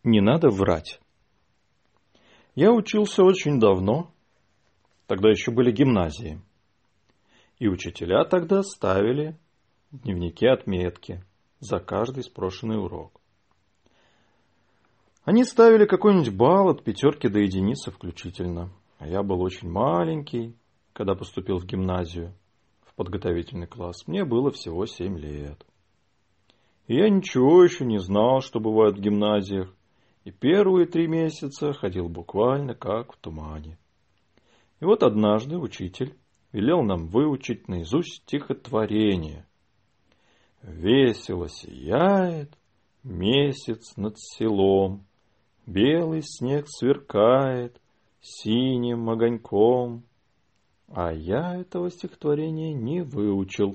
Не надо врать. Я учился очень давно, тогда еще были гимназии. И учителя тогда ставили в дневнике отметки за каждый спрошенный урок. Они ставили какой-нибудь балл от 5 до 1 включительно. А я был очень маленький, когда поступил в гимназию, в подготовительный класс. Мне было всего 7 лет. И я ничего еще не знал, что бывает в гимназиях. И первые 3 месяца ходил буквально как в тумане. И вот однажды учитель велел нам выучить наизусть стихотворение. «Весело сияет месяц над селом, белый снег сверкает синим огоньком». А я этого стихотворения не выучил.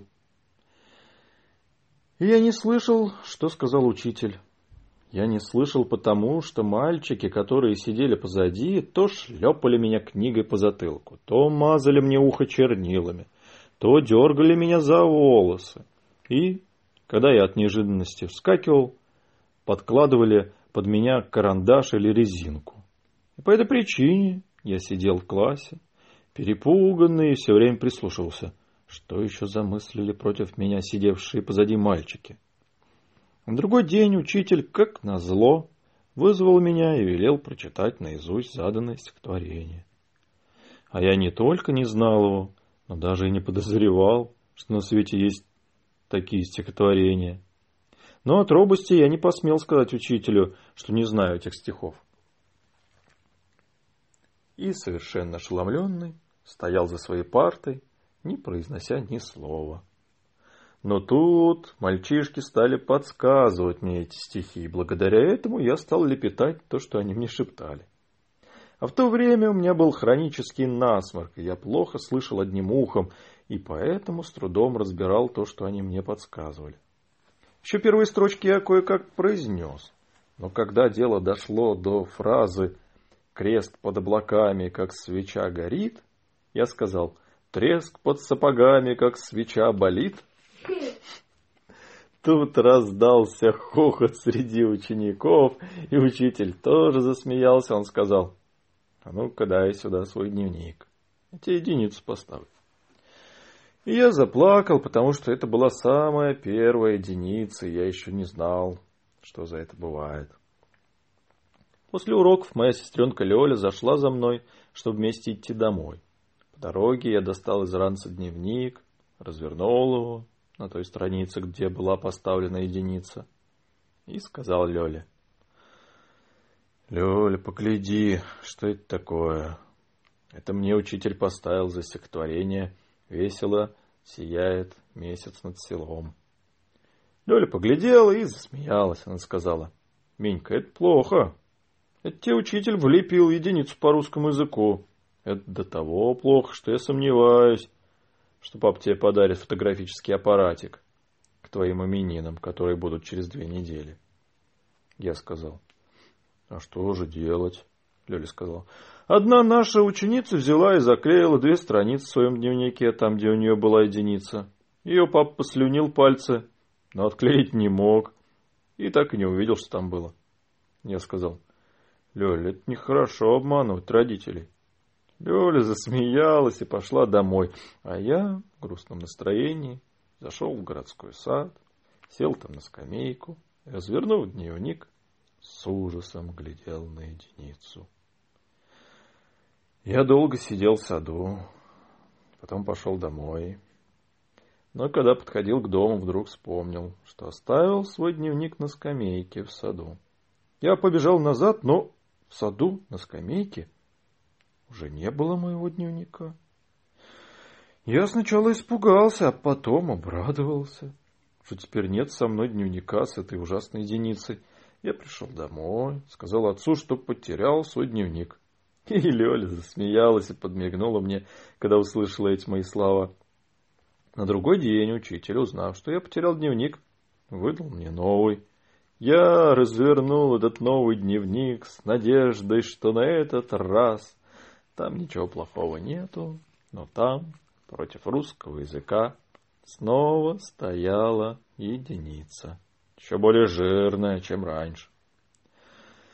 И я не слышал, что сказал учитель. Я не слышал потому, что мальчики, которые сидели позади, то шлепали меня книгой по затылку, то мазали мне ухо чернилами, то дергали меня за волосы. И, когда я от неожиданности вскакивал, подкладывали под меня карандаш или резинку. И по этой причине я сидел в классе, перепуганный, и все время прислушивался, что еще замыслили против меня сидевшие позади мальчики. На другой день учитель, как назло, вызвал меня и велел прочитать наизусть заданное стихотворение. А я не только не знал его, но даже и не подозревал, что на свете есть такие стихотворения. Но от робости я не посмел сказать учителю, что не знаю этих стихов. И, совершенно ошеломленный, стоял за своей партой, не произнося ни слова. Но тут мальчишки стали подсказывать мне эти стихи, и благодаря этому я стал лепетать то, что они мне шептали. А в то время у меня был хронический насморк, и я плохо слышал одним ухом, и поэтому с трудом разбирал то, что они мне подсказывали. Еще первые строчки я кое-как произнес, но когда дело дошло до фразы «крест под облаками, как свеча горит», я сказал «треск под сапогами, как свеча болит». Тут раздался хохот среди учеников, и учитель тоже засмеялся. Он сказал: «А ну-ка дай сюда свой дневник, я тебе 1 поставлю». И я заплакал, потому что это была самая первая 1, и я еще не знал, что за это бывает. После уроков моя сестренка Лёля зашла за мной, чтобы вместе идти домой. По дороге я достал из ранца дневник, развернул его на той странице, где была поставлена 1, и сказал Лёле: «Лёля, погляди, что это такое? Это мне учитель поставил за стихотворение «Весело сияет месяц над селом». Лёля поглядела и засмеялась. Она сказала: «Минька, это плохо. Это тебе учитель влепил 1 по русскому языку. Это до того плохо, что я сомневаюсь, что папа тебе подарит фотографический аппаратик к твоим именинам, которые будут через 2 недели». Я сказал: «А что же делать?» Лёля сказала: «Одна наша ученица взяла и заклеила 2 страницы в своем дневнике, там, где у нее была 1. Ее папа послюнил пальцы, но отклеить не мог, и так и не увидел, что там было». Я сказал: «Лёля, это нехорошо обманывать родителей». Лёля засмеялась и пошла домой, а я в грустном настроении зашел в городской сад, сел там на скамейку и, развернув дневник, с ужасом глядел на 1. Я долго сидел в саду, потом пошел домой. Но когда подходил к дому, вдруг вспомнил, что оставил свой дневник на скамейке в саду. Я побежал назад, но в саду на скамейке уже не было моего дневника. Я сначала испугался, а потом обрадовался, что теперь нет со мной дневника с этой ужасной 1. Я пришел домой, сказал отцу, что потерял свой дневник. И Лёля засмеялась и подмигнула мне, когда услышала эти мои слова. На другой день учитель, узнав, что я потерял дневник, выдал мне новый. Я развернул этот новый дневник с надеждой, что на этот раз там ничего плохого нету, но там, против русского языка, снова стояла 1, еще более жирная, чем раньше.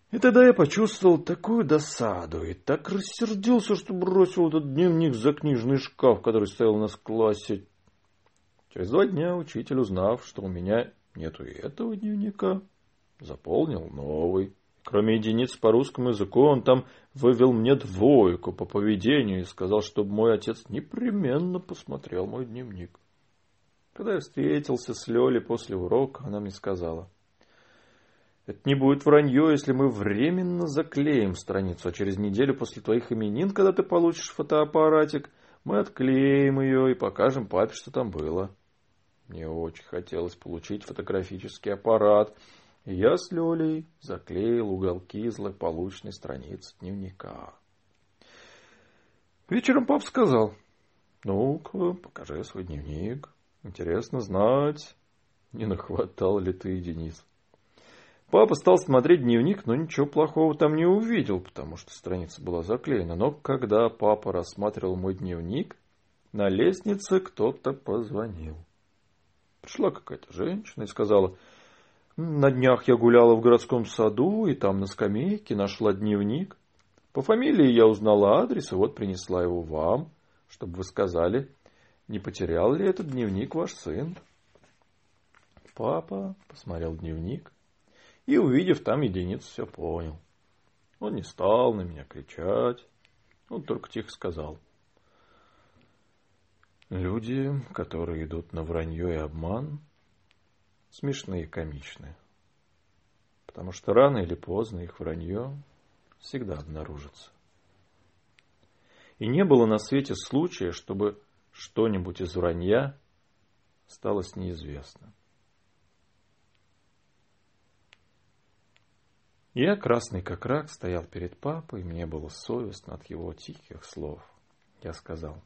И тогда я почувствовал такую досаду и так рассердился, что бросил этот дневник за книжный шкаф, который стоял у нас в классе. Через 2 дня учитель, узнав, что у меня нету и этого дневника, заполнил новый. Кроме единиц по русскому языку, он там вывел мне 2 по поведению и сказал, чтобы мой отец непременно посмотрел мой дневник. Когда я встретился с Лёлей после урока, она мне сказала: это не будет вранье, если мы временно заклеим страницу, а через неделю после твоих именин, когда ты получишь фотоаппаратик, мы отклеим ее и покажем папе, что там было. Мне очень хотелось получить фотографический аппарат, и я с Лёлей заклеил уголки злополучной страницы дневника. Вечером папа сказал: ну-ка, покажи свой дневник. Интересно знать, не нахватал ли ты единиц. Папа стал смотреть дневник, но ничего плохого там не увидел, потому что страница была заклеена. Но когда папа рассматривал мой дневник, на лестнице кто-то позвонил. Пришла какая-то женщина и сказала: на днях я гуляла в городском саду, и там на скамейке нашла дневник. По фамилии я узнала адрес, и вот принесла его вам, чтобы вы сказали, не потерял ли этот дневник ваш сын. Папа посмотрел дневник и, увидев там единицу, все понял. Он не стал на меня кричать, он только тихо сказал: люди, которые идут на вранье и обман, смешные и комичные, потому что рано или поздно их вранье всегда обнаружится. И не было на свете случая, чтобы что-нибудь из вранья осталось неизвестным. Я, красный как рак, стоял перед папой, и мне было совестно от его тихих слов. Я сказал: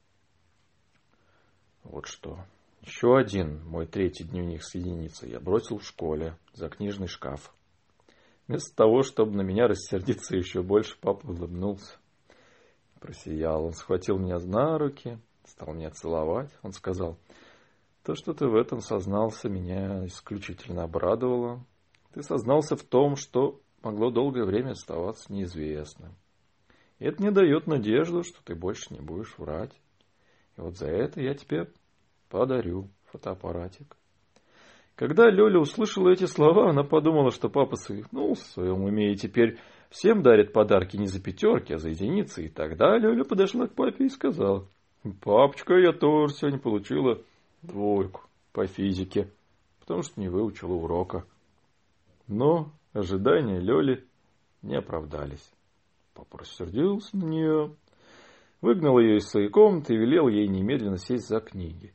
вот что, еще один мой 3-й дневник с единицей я бросил в школе за книжный шкаф. Вместо того, чтобы на меня рассердиться еще больше, папа улыбнулся, просиял. Он схватил меня за руки, стал меня целовать. Он сказал: то, что ты в этом сознался, меня исключительно обрадовало. Ты сознался в том, что могло долгое время оставаться неизвестным. И это мне дает надежду, что ты больше не будешь врать. И вот за это я тебе подарю фотоаппаратик. Когда Лёля услышала эти слова, она подумала, что папа свихнулся в своем уме и теперь всем дарит подарки не за 5, а за единицы. И тогда Лёля подошла к папе и сказала: папочка, я тоже сегодня получила 2 по физике, потому что не выучила урока. Но ожидания Лёли не оправдались. Папа рассердился на нее, выгнал ее из своей комнаты и велел ей немедленно сесть за книги.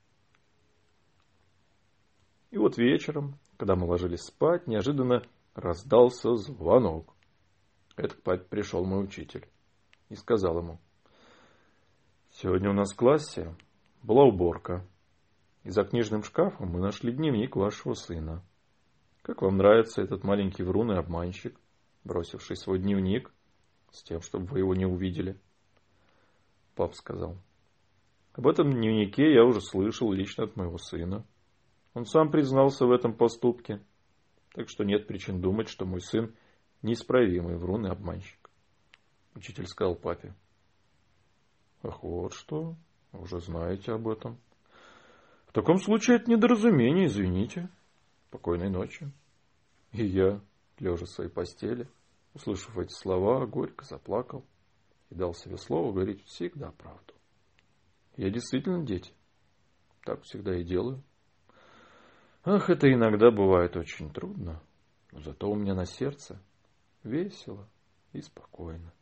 И вот вечером, когда мы ложились спать, неожиданно раздался звонок. Это к папе пришел мой учитель и сказал ему: сегодня у нас в классе была уборка, и за книжным шкафом мы нашли дневник вашего сына. Как вам нравится этот маленький врун и обманщик, бросивший свой дневник с тем, чтобы вы его не увидели? Папа сказал: об этом дневнике я уже слышал лично от моего сына. Он сам признался в этом поступке, так что нет причин думать, что мой сын неисправимый врун и обманщик. Учитель сказал папе: ах, вот что, вы уже знаете об этом. В таком случае это недоразумение, извините. Спокойной ночи. И я, лежа в своей постели, услышав эти слова, горько заплакал и дал себе слово говорить всегда правду. Я действительно, дети, так всегда и делаю. Ах, это иногда бывает очень трудно, но зато у меня на сердце весело и спокойно.